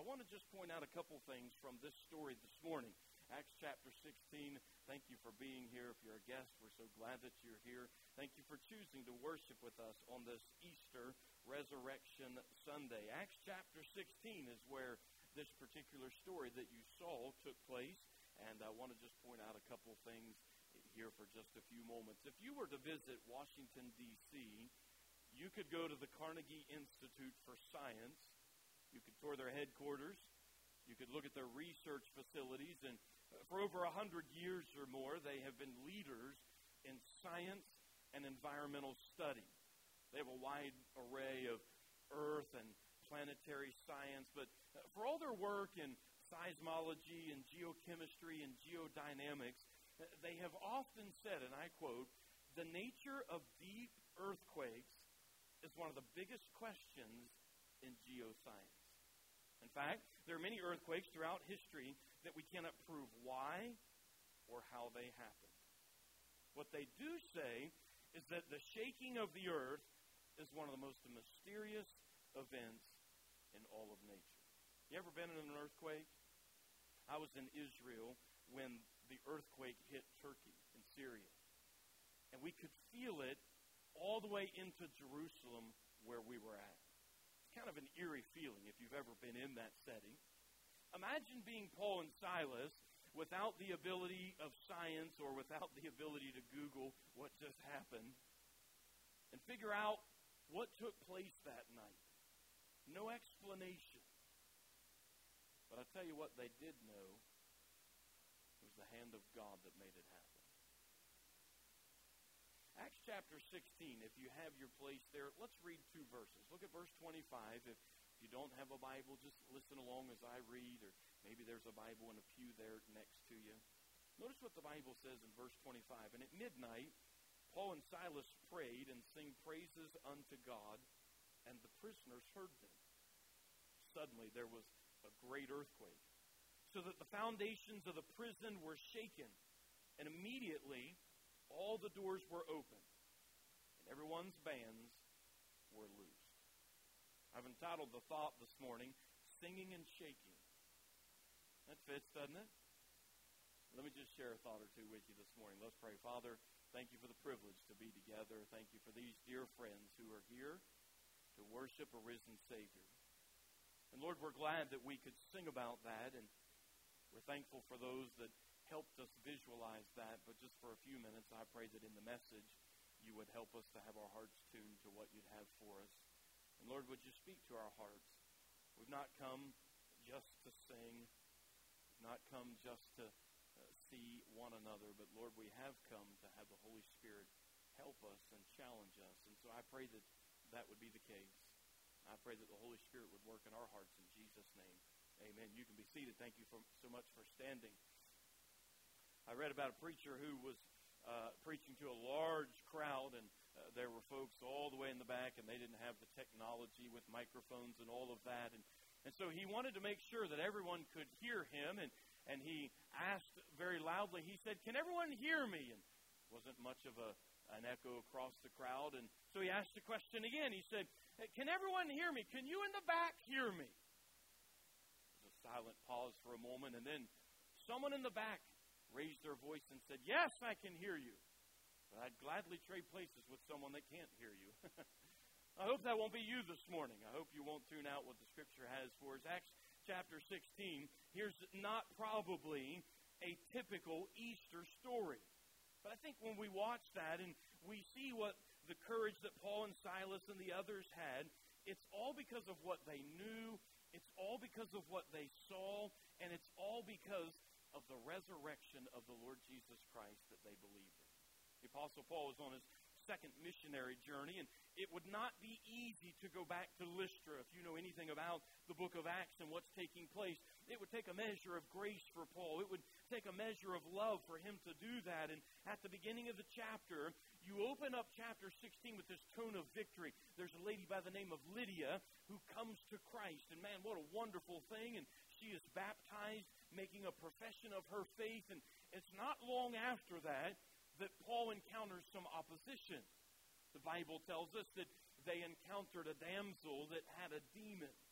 I want to just point out a couple things from this story this morning. Acts chapter 16, thank you for being here. If you're a guest, we're so glad that you're here. Thank you for choosing to worship with us on this Easter Resurrection Sunday. Acts chapter 16 is where this particular story that you saw took place, and I want to just point out a couple things here for just a few moments. If you were to visit Washington, D.C., you could go to the Carnegie Institute for Science. You could tour their headquarters. You could look at their research facilities. And for over 100 years or more, they have been leaders in science and environmental study. They have a wide array of earth and planetary science. But for all their work in seismology and geochemistry and geodynamics, they have often said, and I quote, "The nature of deep earthquakes is one of the biggest questions in geoscience." In fact, there are many earthquakes throughout history that we cannot prove why or how they happened. What they do say is that the shaking of the earth is one of the most mysterious events in all of nature. You ever been in an earthquake? I was in Israel when the earthquake hit Turkey and Syria. And we could feel it all the way into Jerusalem where we were at. Kind of an eerie feeling if you've ever been in that setting. Imagine being Paul and Silas without the ability of science or without the ability to Google what just happened and figure out what took place that night. No explanation. But I tell you what they did know. It was the hand of God that made it happen. Acts chapter 16, if you have your place there, let's read two verses. Look at verse 25. If you don't have a Bible, just listen along as I read, or maybe there's a Bible in a pew there next to you. Notice what the Bible says in verse 25. "And at midnight, Paul and Silas prayed and sang praises unto God, and the prisoners heard them. Suddenly there was a great earthquake, so that the foundations of the prison were shaken, and immediately all the doors were open, and everyone's bands were loosed." I've entitled the thought this morning, "Singing and Shaking." That fits, doesn't it? Let me just share a thought or two with you this morning. Let's pray. Father, thank you for the privilege to be together. Thank you for these dear friends who are here to worship a risen Savior. And Lord, we're glad that we could sing about that, and we're thankful for those that helped us visualize that. But just for a few minutes, I pray that in the message you would help us to have our hearts tuned to what you'd have for us. And Lord, would you speak to our hearts? We've not come just to sing. We've not come just to see one another. But Lord, we have come to have the Holy Spirit help us and challenge us. And so I pray that that would be the case. I pray that the Holy Spirit would work in our hearts in Jesus' name. Amen. You can be seated. Thank you so much for standing. I read about a preacher who was preaching to a large crowd, and there were folks all the way in the back, and they didn't have the technology with microphones and all of that. And so he wanted to make sure that everyone could hear him, and he asked very loudly, he said, "Can everyone hear me?" And wasn't much of an echo across the crowd. And so he asked the question again. He said, "Can everyone hear me? Can you in the back hear me?" There was a silent pause for a moment, and then someone in the back raised their voice and said, "Yes, I can hear you. But I'd gladly trade places with someone that can't hear you." I hope that won't be you this morning. I hope you won't tune out what the Scripture has for us. Acts chapter 16, here's not probably a typical Easter story. But I think when we watch that and we see what the courage that Paul and Silas and the others had, it's all because of what they knew, it's all because of what they saw, and it's all because of the resurrection of the Lord Jesus Christ that they believed in. The Apostle Paul was on his second missionary journey, and it would not be easy to go back to Lystra. If you know anything about the book of Acts and what's taking place, it would take a measure of grace for Paul. It would take a measure of love for him to do that. And at the beginning of the chapter, you open up chapter 16 with this tone of victory. There's a lady by the name of Lydia who comes to Christ. And man, what a wonderful thing. And she is baptized, making a profession of her faith. And it's not long after that Paul encounters some opposition. The Bible tells us that they encountered a damsel that had a demon.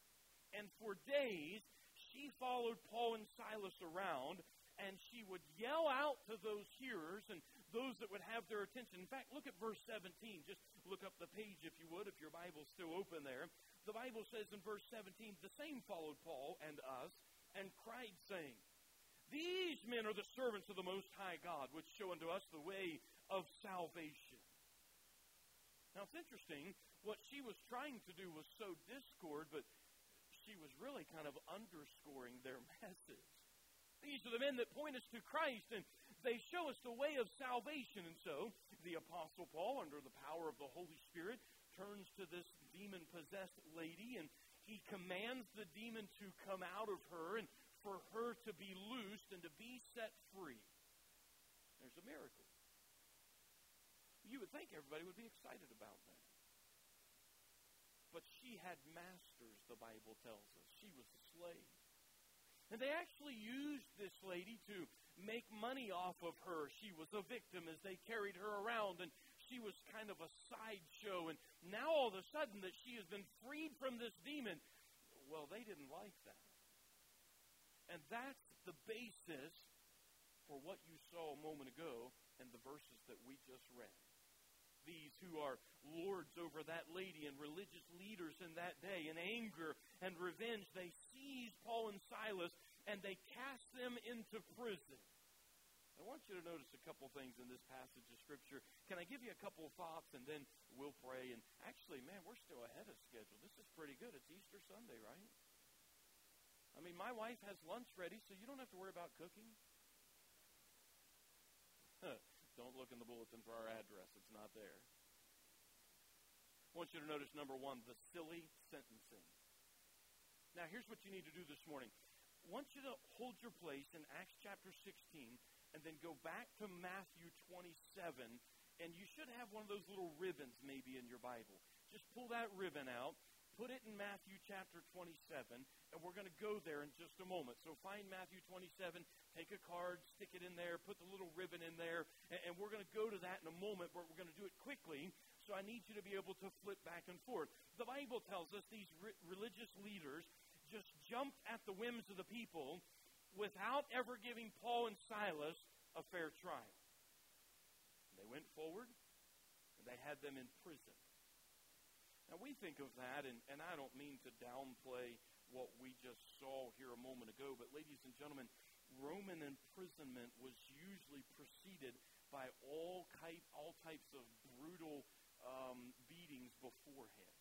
And for days, she followed Paul and Silas around, and she would yell out to those hearers and those that would have their attention. In fact, look at verse 17. Just look up the page, if you would, if your Bible's still open there. The Bible says in verse 17, the same followed Paul and us, and cried, saying, These men are the servants of the Most High God, which show unto us the way of salvation. Now, it's interesting. What she was trying to do was sow discord, but she was really kind of underscoring their message. These are the men that point us to Christ, and they show us the way of salvation. And so, the Apostle Paul, under the power of the Holy Spirit, turns to this demon-possessed lady, and he commands the demon to come out of her, and for her to be loosed and to be set free. There's a miracle. You would think everybody would be excited about that. But she had masters, the Bible tells us. She was a slave. And they actually used this lady to make money off of her. She was a victim as they carried her around, and she was kind of a sideshow. And now all of a sudden that she has been freed from this demon, well, they didn't like that. And that's the basis for what you saw a moment ago in the verses that we just read. These who are lords over that lady and religious leaders in that day, in anger and revenge, they seize Paul and Silas and they cast them into prison. I want you to notice a couple things in this passage of Scripture. Can I give you a couple of thoughts and then we'll pray? And actually, man, we're still ahead of schedule. This is pretty good. It's Easter Sunday, right? I mean, my wife has lunch ready, so you don't have to worry about cooking. Don't look in the bulletin for our address. It's not there. I want you to notice, number one, the silly sentencing. Now, here's what you need to do this morning. I want you to hold your place in Acts chapter 16 and then go back to Matthew 27, and you should have one of those little ribbons maybe in your Bible. Just pull that ribbon out. Put it in Matthew chapter 27, and we're going to go there in just a moment. So find Matthew 27, take a card, stick it in there, put the little ribbon in there, and we're going to go to that in a moment, but we're going to do it quickly, so I need you to be able to flip back and forth. The Bible tells us these religious leaders just jumped at the whims of the people without ever giving Paul and Silas a fair trial. They went forward, and they had them in prison. Now, we think of that, and I don't mean to downplay what we just saw here a moment ago, but ladies and gentlemen, Roman imprisonment was usually preceded by all types of brutal beatings beforehand.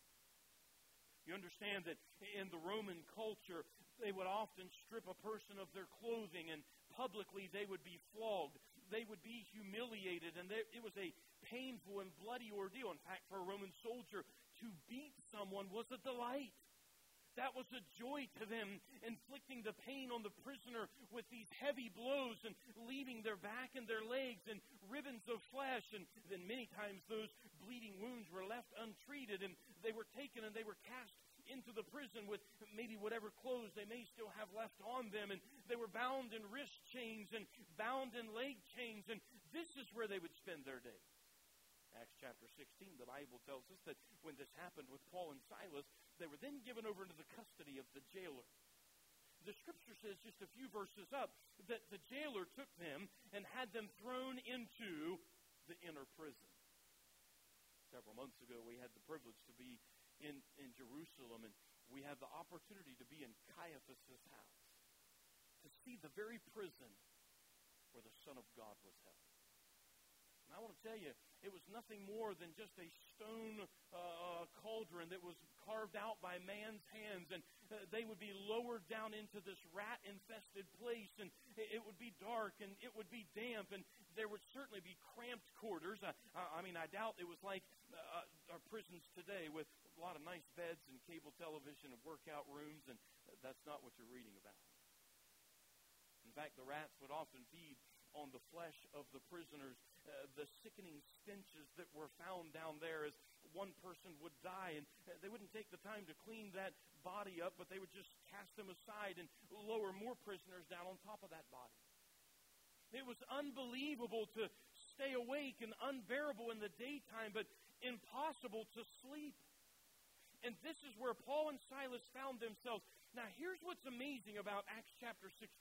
You understand that in the Roman culture, they would often strip a person of their clothing, and publicly they would be flogged. They would be humiliated, and it was a painful and bloody ordeal. In fact, for a Roman soldier, to beat someone was a delight. That was a joy to them, inflicting the pain on the prisoner with these heavy blows and leaving their back and their legs and ribbons of flesh. And then many times those bleeding wounds were left untreated, and they were taken and they were cast into the prison with maybe whatever clothes they may still have left on them. And they were bound in wrist chains and bound in leg chains. And this is where they would spend their day. Acts chapter 16, the Bible tells us that when this happened with Paul and Silas, they were then given over into the custody of the jailer. The Scripture says just a few verses up that the jailer took them and had them thrown into the inner prison. Several months ago, we had the privilege to be in Jerusalem, and we had the opportunity to be in Caiaphas' house, to see the very prison where the Son of God was held. And I want to tell you, it was nothing more than just a stone cauldron that was carved out by man's hands, and they would be lowered down into this rat-infested place, and it would be dark, and it would be damp, and there would certainly be cramped quarters. I mean, I doubt it was like our prisons today with a lot of nice beds and cable television and workout rooms, and that's not what you're reading about. In fact, the rats would often feed on the flesh of the prisoners. The sickening stenches that were found down there as one person would die, and they wouldn't take the time to clean that body up, but they would just cast them aside and lower more prisoners down on top of that body. It was unbelievable to stay awake and unbearable in the daytime, but impossible to sleep. And this is where Paul and Silas found themselves. Now, here's what's amazing about Acts chapter 16.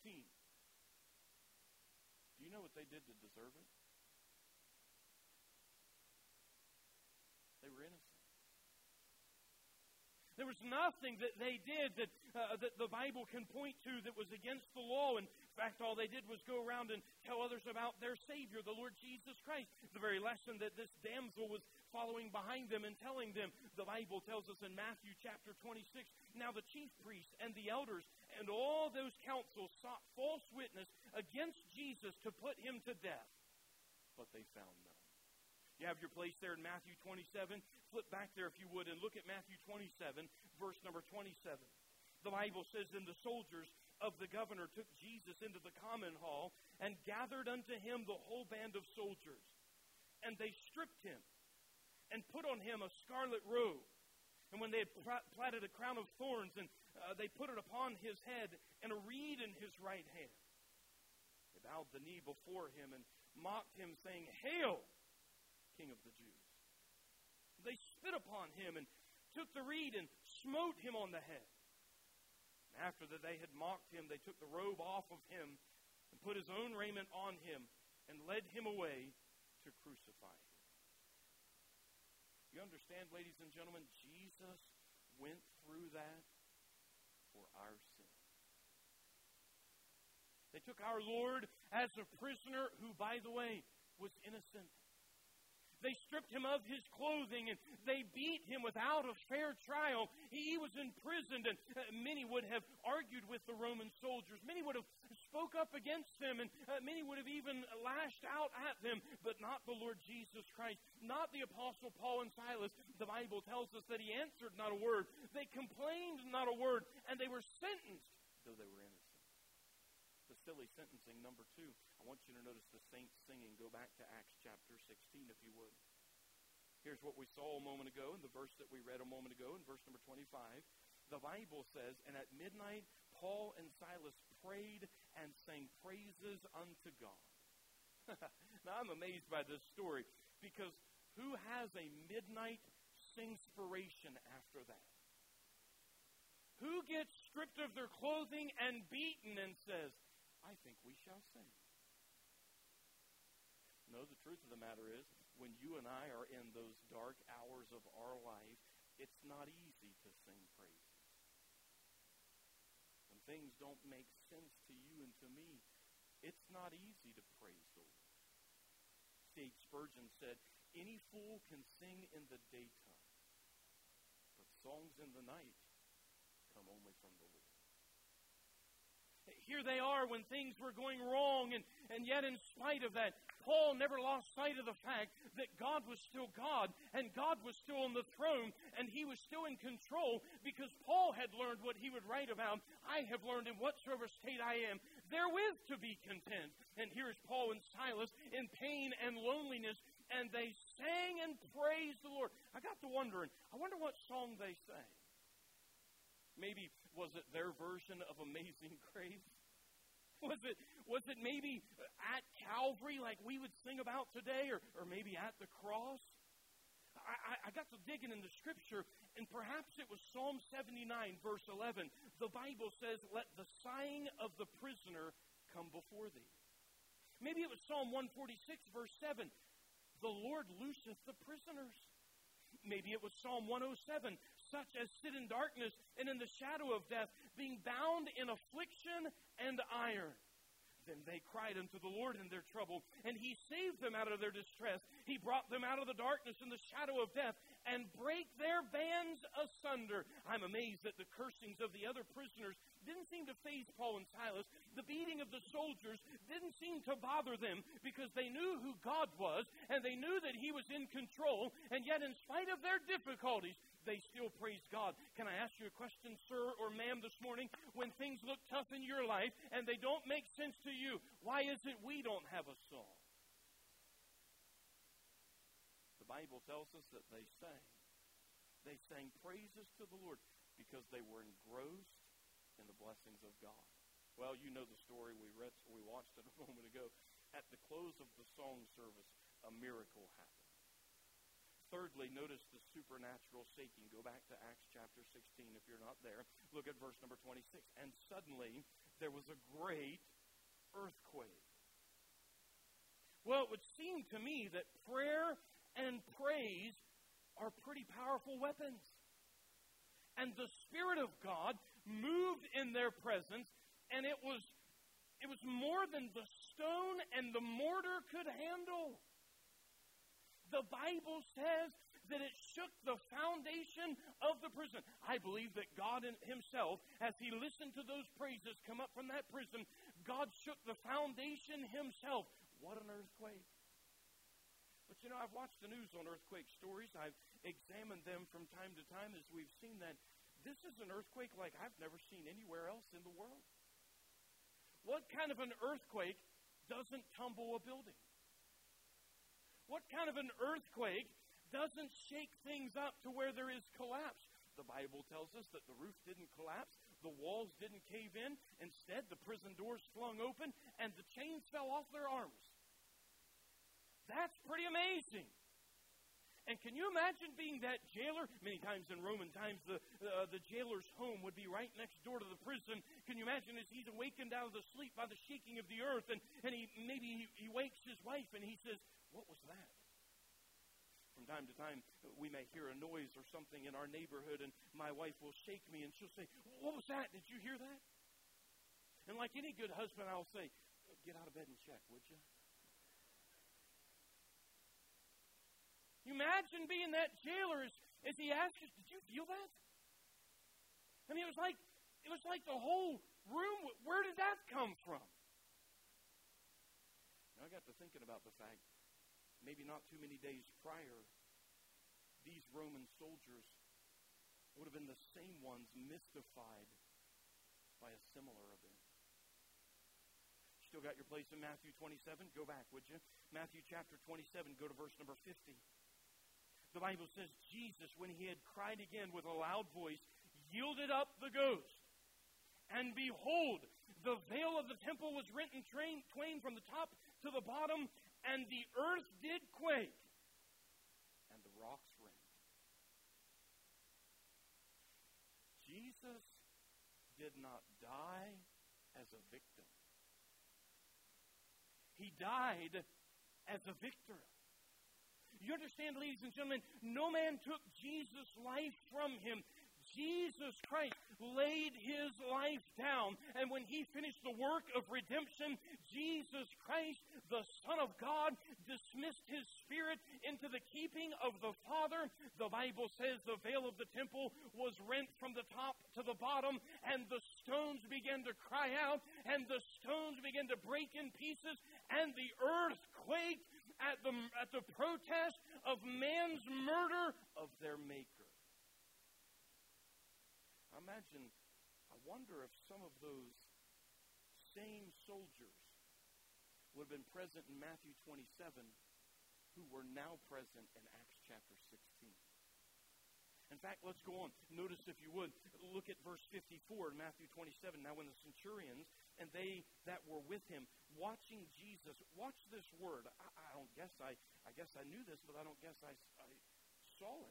Do you know what they did to deserve it? They were innocent. There was nothing that they did that the Bible can point to that was against the law. In fact, all they did was go around and tell others about their Savior, the Lord Jesus Christ. The very lesson that this damsel was following behind them and telling them. The Bible tells us in Matthew chapter 26, now the chief priests and the elders and all those councils sought false witness against Jesus to put him to death, but they found none. You have your place there in Matthew 27. Flip back there if you would and look at Matthew 27, verse number 27. The Bible says, then the soldiers of the governor took Jesus into the common hall and gathered unto him the whole band of soldiers. And they stripped him and put on him a scarlet robe. And when they had platted a crown of thorns, and they put it upon his head and a reed in his right hand. They bowed the knee before him and mocked him, saying, Hail, King of the Jews. They spit upon him and took the reed and smote him on the head. And after that they had mocked him, they took the robe off of him and put his own raiment on him and led him away to crucify him. You understand, ladies and gentlemen, Jesus went through that for our sin. They took our Lord as a prisoner who, by the way, was innocent. They stripped him of his clothing, and they beat him without a fair trial. He was imprisoned, and many would have argued with the Roman soldiers. Many would have spoke up against them, and many would have even lashed out at them, but not the Lord Jesus Christ, not the Apostle Paul and Silas. The Bible tells us that he answered not a word. They complained not a word, and they were sentenced, though they were innocent. Silly sentencing. Number 2, I want you to notice the saints singing. Go back to Acts chapter 16 if you would. Here's what we saw a moment ago in the verse that we read a moment ago in verse number 25. The Bible says, and at midnight Paul and Silas prayed and sang praises unto God. Now I'm amazed by this story, because who has a midnight singspiration after that? Who gets stripped of their clothing and beaten and says, I think we shall sing? No, the truth of the matter is, when you and I are in those dark hours of our life, it's not easy to sing praises. When things don't make sense to you and to me, it's not easy to praise the Lord. C.H. Spurgeon said, any fool can sing in the daytime, but songs in the night come only from the Lord. Here they are when things were going wrong, and yet in spite of that, Paul never lost sight of the fact that God was still God, and God was still on the throne, and he was still in control, because Paul had learned what he would write about. I have learned in whatsoever state I am, therewith to be content. And here's Paul and Silas in pain and loneliness, and they sang and praised the Lord. I got to wondering, I wonder what song they sang. Maybe, was it their version of Amazing Grace? Was it maybe at Calvary like we would sing about today, or maybe at the cross? I got to digging in the Scripture, and perhaps it was Psalm 79, verse 11. The Bible says, let the sighing of the prisoner come before thee. Maybe it was Psalm 146, verse 7. The Lord looseth the prisoners. Maybe it was Psalm 107, such as sit in darkness and in the shadow of death, being bound in affliction and iron. Then they cried unto the Lord in their trouble, and he saved them out of their distress. He brought them out of the darkness and the shadow of death, and brake their bands asunder. I'm amazed that the cursings of the other prisoners didn't seem to faze Paul and Silas. The beating of the soldiers didn't seem to bother them, because they knew who God was, and they knew that he was in control, and yet in spite of their difficulties, they still praised God. Can I ask you a question, sir or ma'am, this morning? When things look tough in your life and they don't make sense to you, why is it we don't have a song? The Bible tells us that they sang. They sang praises to the Lord because they were engrossed in the blessings of God. Well, you know the story. We watched it a moment ago. At the close of the song service, a miracle happened. Thirdly, notice the supernatural shaking. Go back to Acts chapter 16 if you're not there. Look at verse number 26. And suddenly there was a great earthquake. Well, it would seem to me that prayer and praise are pretty powerful weapons. And the Spirit of God moved in their presence, and it was more than the stone and the mortar could handle. The Bible says that it shook the foundation of the prison. I believe that God himself, as he listened to those praises come up from that prison, God shook the foundation himself. What an earthquake. But you know, I've watched the news on earthquake stories. I've examined them from time to time as we've seen that this is an earthquake like I've never seen anywhere else in the world. What kind of an earthquake doesn't tumble a building? What kind of an earthquake doesn't shake things up to where there is collapse? The Bible tells us that the roof didn't collapse, the walls didn't cave in. Instead, the prison doors flung open, and the chains fell off their arms. That's pretty amazing. And can you imagine being that jailer? Many times in Roman times, the jailer's home would be right next door to the prison. Can you imagine as he's awakened out of the sleep by the shaking of the earth, and he wakes his wife, and he says, "What was that?" From time to time, we may hear a noise or something in our neighborhood, and my wife will shake me, and she'll say, "What was that? Did you hear that?" And like any good husband, I'll say, "Get out of bed and check, would you?" You imagine being that jailer as he asked us, "Did you feel that?" I mean, it was like the whole room. Where did that come from? Now, I got to thinking about the fact, maybe not too many days prior, these Roman soldiers would have been the same ones mystified by a similar event. Still got your place in Matthew 27? Go back, would you? Matthew chapter 27, go to verse number 50. The Bible says, Jesus, when he had cried again with a loud voice, yielded up the ghost. And behold, the veil of the temple was rent in twain from the top to the bottom, and the earth did quake, and the rocks rent. Jesus did not die as a victim. He died as a victor. You understand, ladies and gentlemen, no man took Jesus' life from him. Jesus Christ laid his life down, and when he finished the work of redemption, Jesus Christ, the Son of God, dismissed his spirit into the keeping of the Father. The Bible says the veil of the temple was rent from the top to the bottom, and the stones began to cry out, and the stones began to break in pieces, and the earth quaked at the protest of man's murder of their Maker. I wonder if some of those same soldiers would have been present in Matthew 27 who were now present in Acts chapter 16. In fact, let's go on. Notice, if you would, look at verse 54 in Matthew 27. Now, when the centurions and they that were with him, watching Jesus, watch this word. I guess I knew this, but I don't guess I saw it.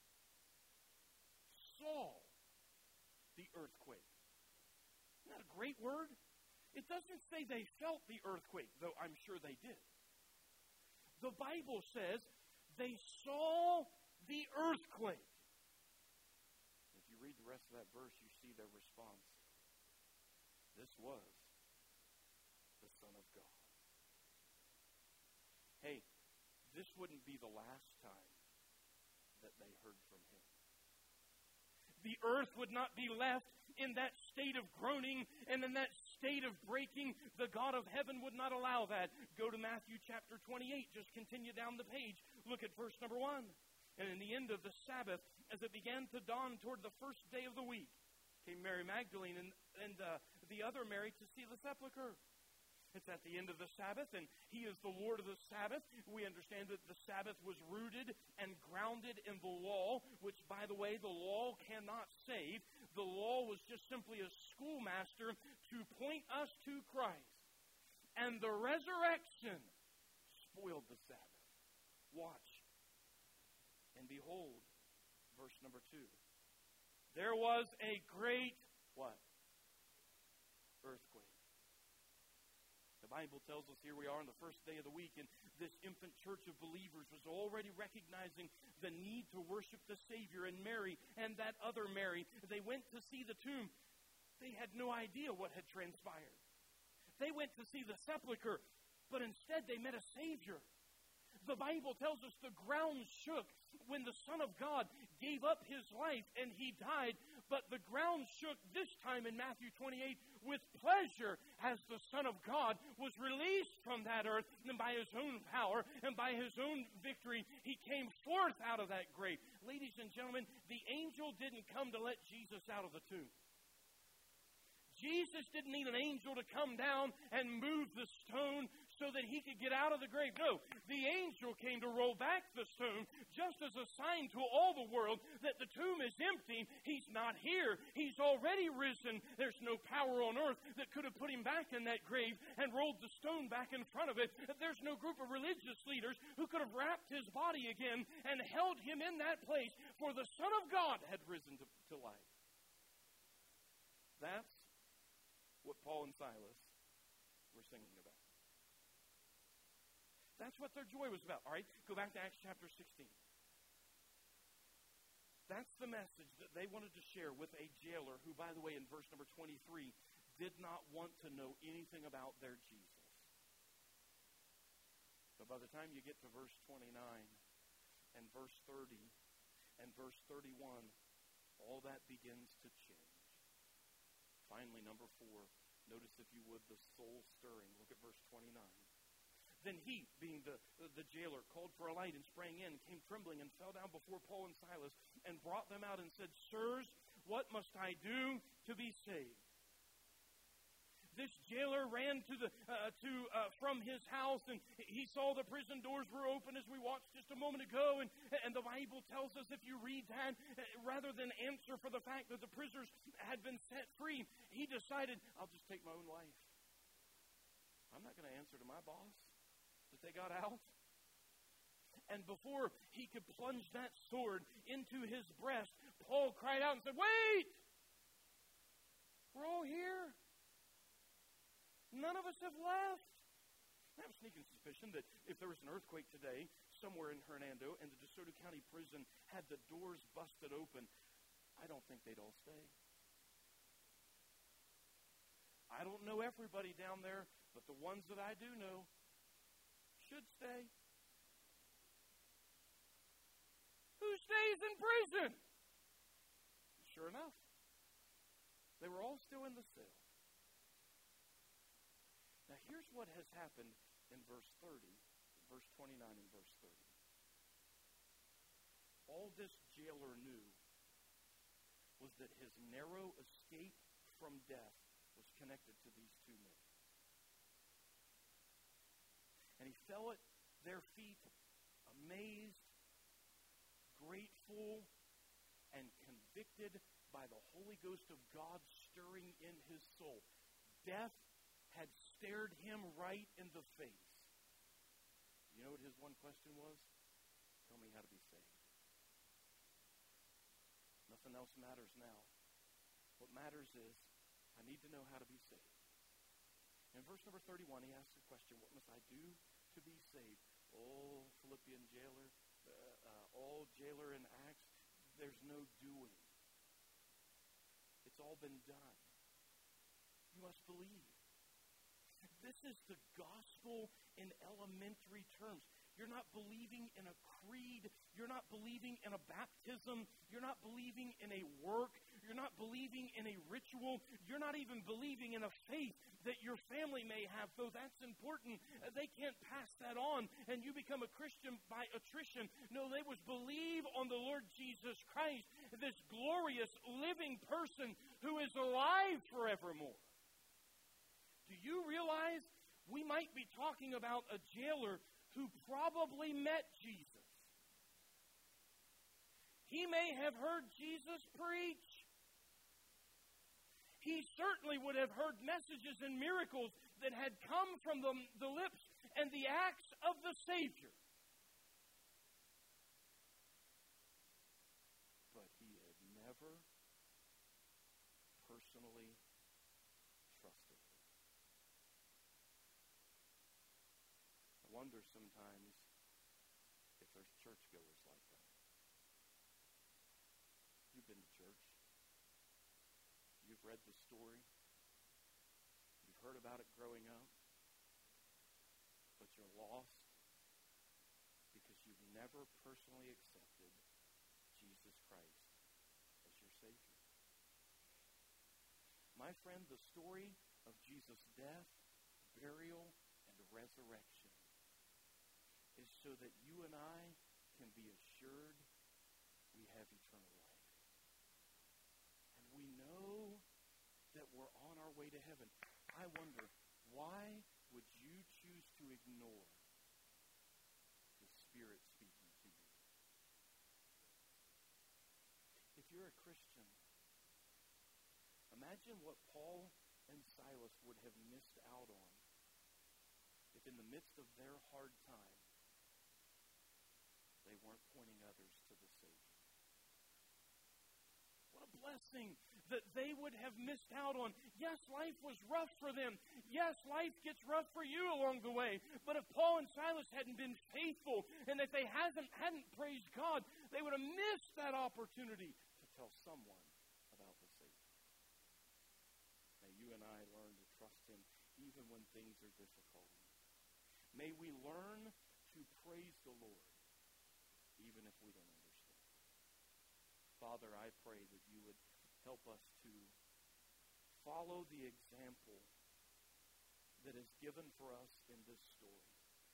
Saw the earthquake. Isn't that a great word? It doesn't say they felt the earthquake, though I'm sure they did. The Bible says they saw the earthquake. If you read the rest of that verse, you see their response. This was the Son of God. Hey, this wouldn't be the last time that they heard from him. The earth would not be left in that state of groaning and in that state of breaking. The God of heaven would not allow that. Go to Matthew chapter 28. Just continue down the page. Look at verse number 1. And in the end of the Sabbath, as it began to dawn toward the first day of the week, came Mary Magdalene and the other Mary to see the sepulchre. It's at the end of the Sabbath, and he is the Lord of the Sabbath. We understand that the Sabbath was rooted and grounded in the law, which, by the way, the law cannot save. The law was just simply a schoolmaster to point us to Christ. And the resurrection spoiled the Sabbath. Watch. And behold, verse number 2, there was a great, what? Earthquake. The Bible tells us here we are on the first day of the week, and this infant church of believers was already recognizing the need to worship the Savior, and Mary and that other Mary, they went to see the tomb. They had no idea what had transpired. They went to see the sepulcher, but instead they met a Savior. The Bible tells us the ground shook when the Son of God gave up His life and He died, but the ground shook this time in Matthew 28 with pleasure as the Son of God was released from that earth, and by His own power and by His own victory, He came forth out of that grave. Ladies and gentlemen, the angel didn't come to let Jesus out of the tomb. Jesus didn't need an angel to come down and move the stone so that He could get out of the grave. No, the angel came to roll back the stone just as a sign to all the world that the tomb is empty. He's not here. He's already risen. There's no power on earth that could have put Him back in that grave and rolled the stone back in front of it. There's no group of religious leaders who could have wrapped His body again and held Him in that place, for the Son of God had risen to life. That's what Paul and Silas were singing about. That's what their joy was about. All right, go back to Acts chapter 16. That's the message that they wanted to share with a jailer who, by the way, in verse number 23, did not want to know anything about their Jesus. But by the time you get to verse 29 and verse 30 and verse 31, all that begins to change. Finally, number 4, notice, if you would, the soul-stirring. Look at verse 29. Then he, being the jailer, called for a light and sprang in, came trembling and fell down before Paul and Silas and brought them out and said, Sirs, what must I do to be saved? This jailer ran from his house, and he saw the prison doors were open as we watched just a moment ago. And the Bible tells us, if you read that, rather than answer for the fact that the prisoners had been set free, he decided, I'll just take my own life. I'm not going to answer to my boss that they got out. And before he could plunge that sword into his breast, Paul cried out and said, Wait! We're all here. None of us have left. I have a sneaking suspicion that if there was an earthquake today somewhere in Hernando and the DeSoto County Prison had the doors busted open, I don't think they'd all stay. I don't know everybody down there, but the ones that I do know should stay. Who stays in prison? Sure enough, they were all still in the cell. Now, here's what has happened in verse 30, verse 29 and verse 30. All this jailer knew was that his narrow escape from death was connected to these two men. And he fell at their feet, amazed, grateful, and convicted by the Holy Ghost of God stirring in his soul. Death had stared him right in the face. You know what his one question was? Tell me how to be saved. Nothing else matters now. What matters is, I need to know how to be saved. In verse number 31, he asks the question, what must I do to be saved? Oh, Philippian jailer, all jailer in Acts, there's no doing. It's all been done. You must believe. This is the gospel in elementary terms. You're not believing in a creed. You're not believing in a baptism. You're not believing in a work. You're not believing in a ritual. You're not even believing in a faith that your family may have, though that's important. They can't pass that on, and you become a Christian by attrition. No, they was believe on the Lord Jesus Christ, this glorious living person who is alive forevermore. Do you realize we might be talking about a jailer who probably met Jesus? He may have heard Jesus preach. He certainly would have heard messages and miracles that had come from the lips and the acts of the Savior. wonder sometimes if there's churchgoers like that. You've been to church. You've read the story. You've heard about it growing up. But you're lost because you've never personally accepted Jesus Christ as your Savior. My friend, the story of Jesus' death, burial, and resurrection is so that you and I can be assured we have eternal life. And we know that we're on our way to heaven. I wonder, why would you choose to ignore the Spirit speaking to you? If you're a Christian, imagine what Paul and Silas would have missed out on if in the midst of their hard time, they weren't pointing others to the Savior. What a blessing that they would have missed out on. Yes, life was rough for them. Yes, life gets rough for you along the way. But if Paul and Silas hadn't been faithful, and if they hadn't praised God, they would have missed that opportunity to tell someone about the Savior. May you and I learn to trust Him even when things are difficult. May we learn to praise the Lord even if we don't understand. Father, I pray that you would help us to follow the example that is given for us in this story.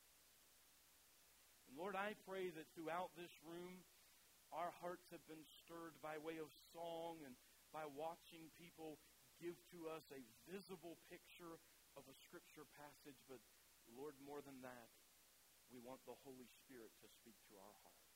And Lord, I pray that throughout this room, our hearts have been stirred by way of song and by watching people give to us a visible picture of a Scripture passage. But Lord, more than that, we want the Holy Spirit to speak to our hearts.